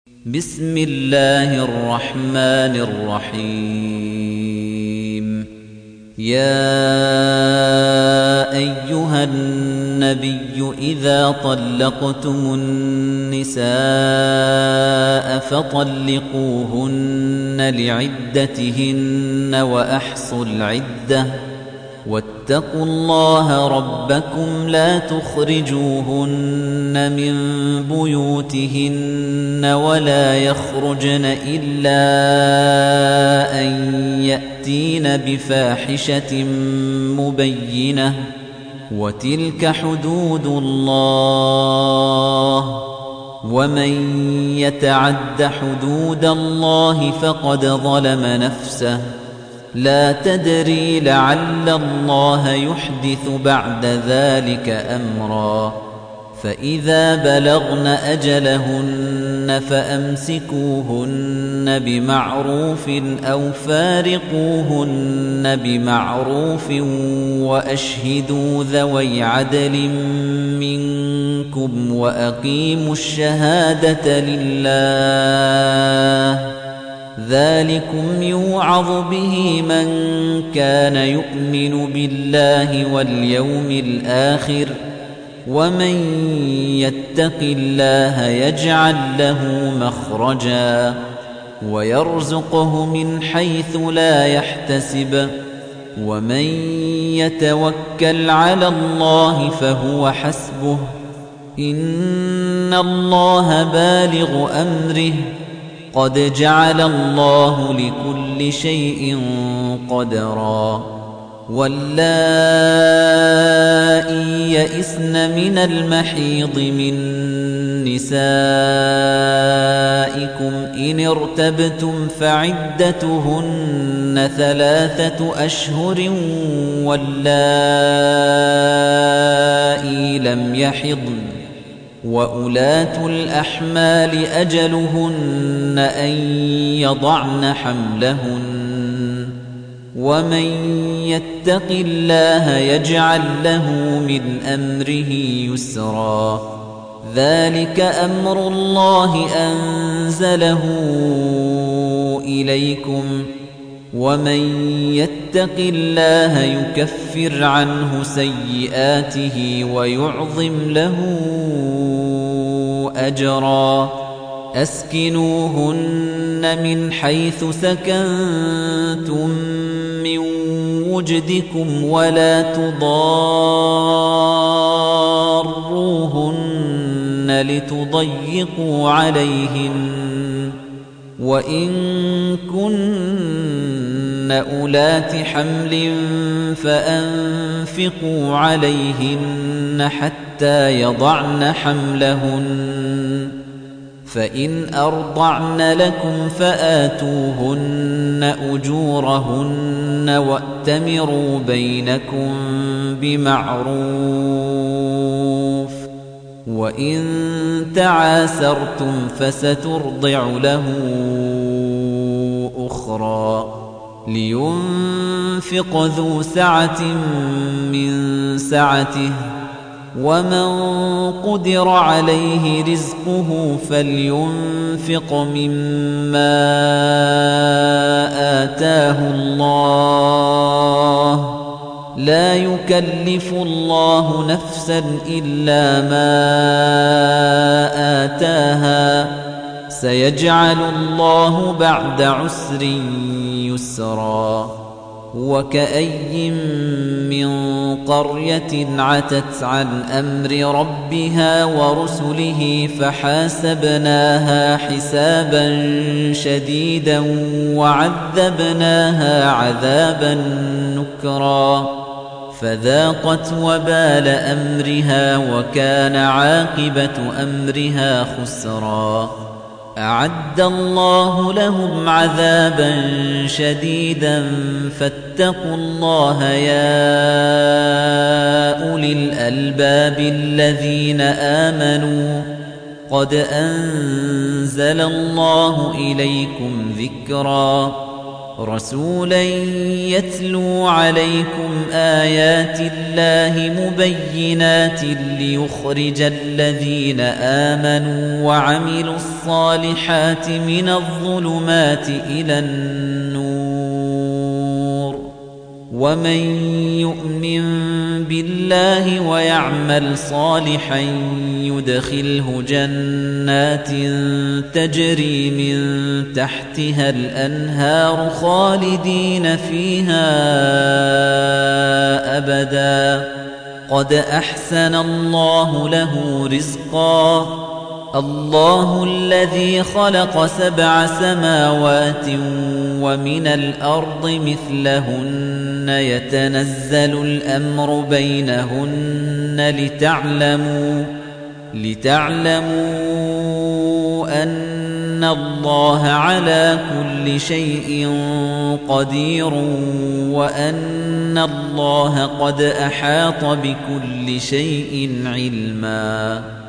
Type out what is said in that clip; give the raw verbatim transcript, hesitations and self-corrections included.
بسم الله الرحمن الرحيم يا أيها النبي إذا طلقتم النساء فطلقوهن لعدتهن وأحصوا العدة واتقوا الله ربكم لا تخرجوهن من بيوتهن ولا يخرجن إلا أن يأتين بفاحشة مبينة وتلك حدود الله ومن يتعد حدود الله فقد ظلم نفسه لا تدري لعل الله يحدث بعد ذلك أمرا فإذا بلغن أجلهن فأمسكوهن بمعروف أو فارقوهن بمعروف وأشهدوا ذوي عدل منكم وأقيموا الشهادة لله ذلكم يوعظ به من كان يؤمن بالله واليوم الآخر ومن يتق الله يجعل له مخرجا ويرزقه من حيث لا يحتسب ومن يتوكل على الله فهو حسبه إن الله بالغ أمره قد جعل الله لكل شيء قدرا واللائي يئسن من المحيض من نسائكم إن ارتبتم فعدتهن ثلاثة أشهر واللائي لم يحضن وأولاة الأحمال أجلهن أن يضعن حملهن ومن يتق الله يجعل له من أمره يسرا ذلك أمر الله أنزله إليكم ومن يتق الله يكفر عنه سيئاته ويعظم له أجرا أسكنوهن من حيث سكنتم من وجدكم ولا تضاروهن لتضيقوا عليهن وإن كن أولات حمل فأنفقوا عليهن حتى يضعن حملهن فإن أرضعن لكم فآتوهن أجورهن وأتمروا بينكم بمعروف وإن تعاسرتم فسترضع له أخرى لينفق ذو سعة من سعته ومن قدر عليه رزقه فلينفق مما آتاه الله لا يكلف الله نفسا إلا ما آتاها سيجعل الله بعد عسر يسرا وكأي من قرية عتت عن أمر ربها ورسله فحاسبناها حسابا شديدا وعذبناها عذابا نكرا فذاقت وبال أمرها وكان عاقبة أمرها خسرا أعد الله لهم عذابا شديدا فاتقوا الله يا أولي الألباب الذين آمنوا قد أنزل الله إليكم ذكرا رسولا يتلو عليكم آيات الله مبينات ليخرج الذين آمنوا وعملوا الصالحات من الظلمات إلى النور ومن يؤمن بالله ويعمل صالحا يدخله جنات تجري من تحتها الأنهار خالدين فيها أبدا قد أحسن الله له رزقا الله الذي خلق سبع سماوات ومن الأرض مثلهن يتنزل الأمر بينهن لتعلموا لتعلموا أن الله على كل شيء قدير وأن الله قد أحاط بكل شيء علما